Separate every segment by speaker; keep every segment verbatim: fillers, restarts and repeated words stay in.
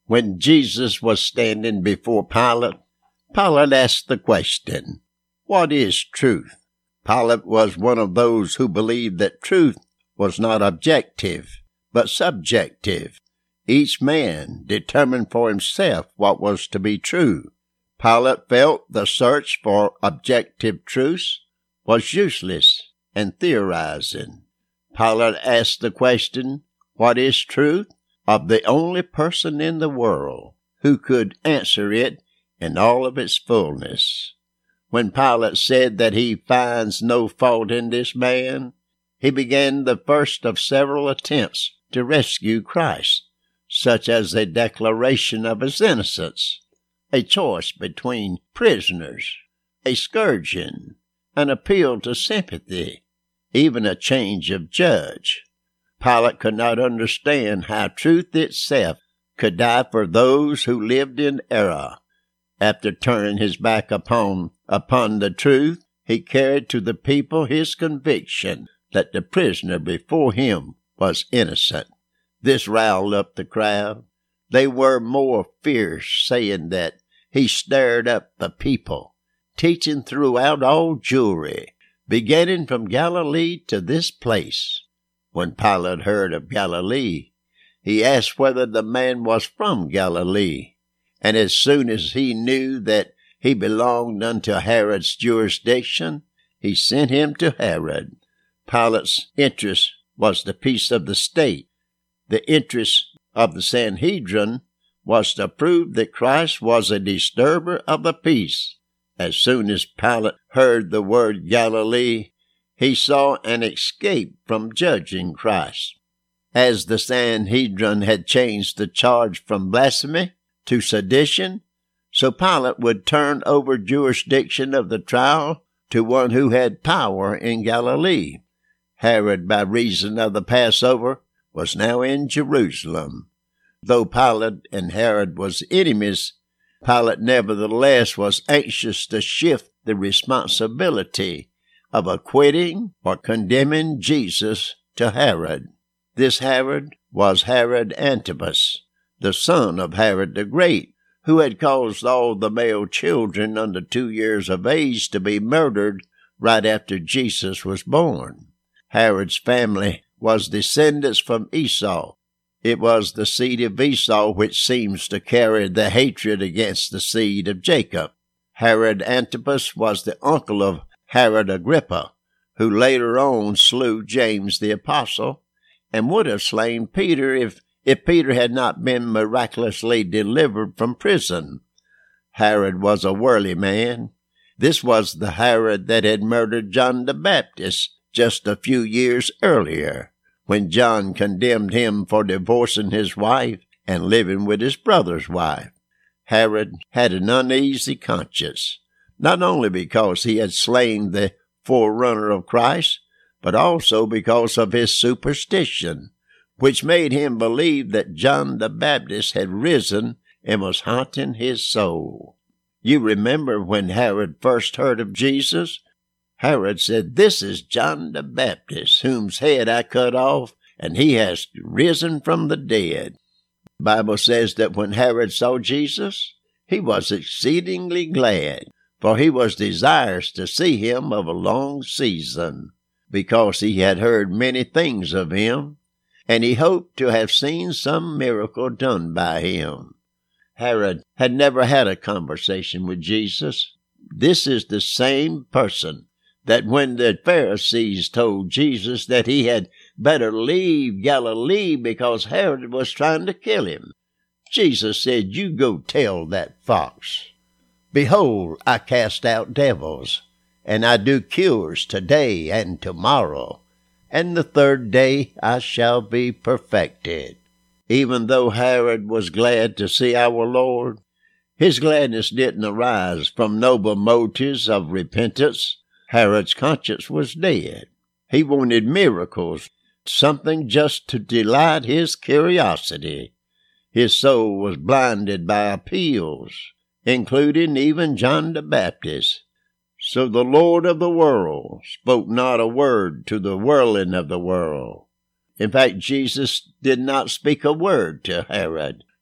Speaker 1: When Jesus was standing before Pilate, Pilate asked the question, "What is truth?" Pilate was one of those who believed that truth was not objective, but subjective. Each man determined for himself what was to be true. Pilate felt the search for objective truths was useless and theorizing. Pilate asked the question, "What is truth?" of the only person in the world who could answer it in all of its fullness. When Pilate said that he finds no fault in this man, he began the first of several attempts to rescue Christ, such as a declaration of his innocence, a choice between prisoners, a scourging, an appeal to sympathy, even a change of judge. Pilate could not understand how truth itself could die for those who lived in error. After turning his back upon, upon the truth, he carried to the people his conviction that the prisoner before him was innocent. This riled up the crowd. They were more fierce, saying that he stirred up the people, teaching throughout all Jewry, beginning from Galilee to this place. When Pilate heard of Galilee, he asked whether the man was from Galilee, and as soon as he knew that he belonged unto Herod's jurisdiction, he sent him to Herod. Pilate's interest was the peace of the state. The interest of the Sanhedrin was to prove that Christ was a disturber of the peace. As soon as Pilate heard the word Galilee, he saw an escape from judging Christ. As the Sanhedrin had changed the charge from blasphemy to sedition, so Pilate would turn over jurisdiction of the trial to one who had power in Galilee. Herod, by reason of the Passover, was now in Jerusalem. Though Pilate and Herod was enemies, Pilate nevertheless was anxious to shift the responsibility of acquitting or condemning Jesus to Herod. This Herod was Herod Antipas, the son of Herod the Great, who had caused all the male children under two years of age to be murdered right after Jesus was born. Herod's family was descendants from Esau. It was the seed of Esau which seems to carry the hatred against the seed of Jacob. Herod Antipas was the uncle of Herod Agrippa, who later on slew James the Apostle and would have slain Peter if, if Peter had not been miraculously delivered from prison. Herod was a worldly man. This was the Herod that had murdered John the Baptist just a few years earlier, when John condemned him for divorcing his wife and living with his brother's wife. Herod had an uneasy conscience, not only because he had slain the forerunner of Christ, but also because of his superstition, which made him believe that John the Baptist had risen and was haunting his soul. You remember when Herod first heard of Jesus? Herod said, "This is John the Baptist, whose head I cut off, and he has risen from the dead." The Bible says that when Herod saw Jesus, he was exceedingly glad, for he was desirous to see him of a long season, because he had heard many things of him, and he hoped to have seen some miracle done by him. Herod had never had a conversation with Jesus. This is the same person that when the Pharisees told Jesus that he had better leave Galilee because Herod was trying to kill him, Jesus said, "You go tell that fox, behold, I cast out devils, and I do cures today and tomorrow, and the third day I shall be perfected." Even though Herod was glad to see our Lord, his gladness didn't arise from noble motives of repentance. Herod's conscience was dead. He wanted miracles, something just to delight his curiosity. His soul was blinded by appeals, including even John the Baptist. So the Lord of the world spoke not a word to the worldling of the world. In fact, Jesus did not speak a word to Herod.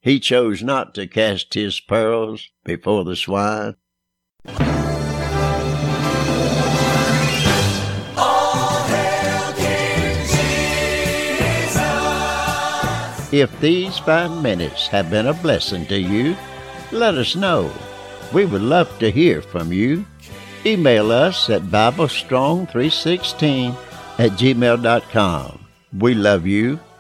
Speaker 1: He chose not to cast his pearls before the swine. If these five minutes have been a blessing to you, let us know. We would love to hear from you. Email us at bible strong three sixteen at gmail dot com. We love you.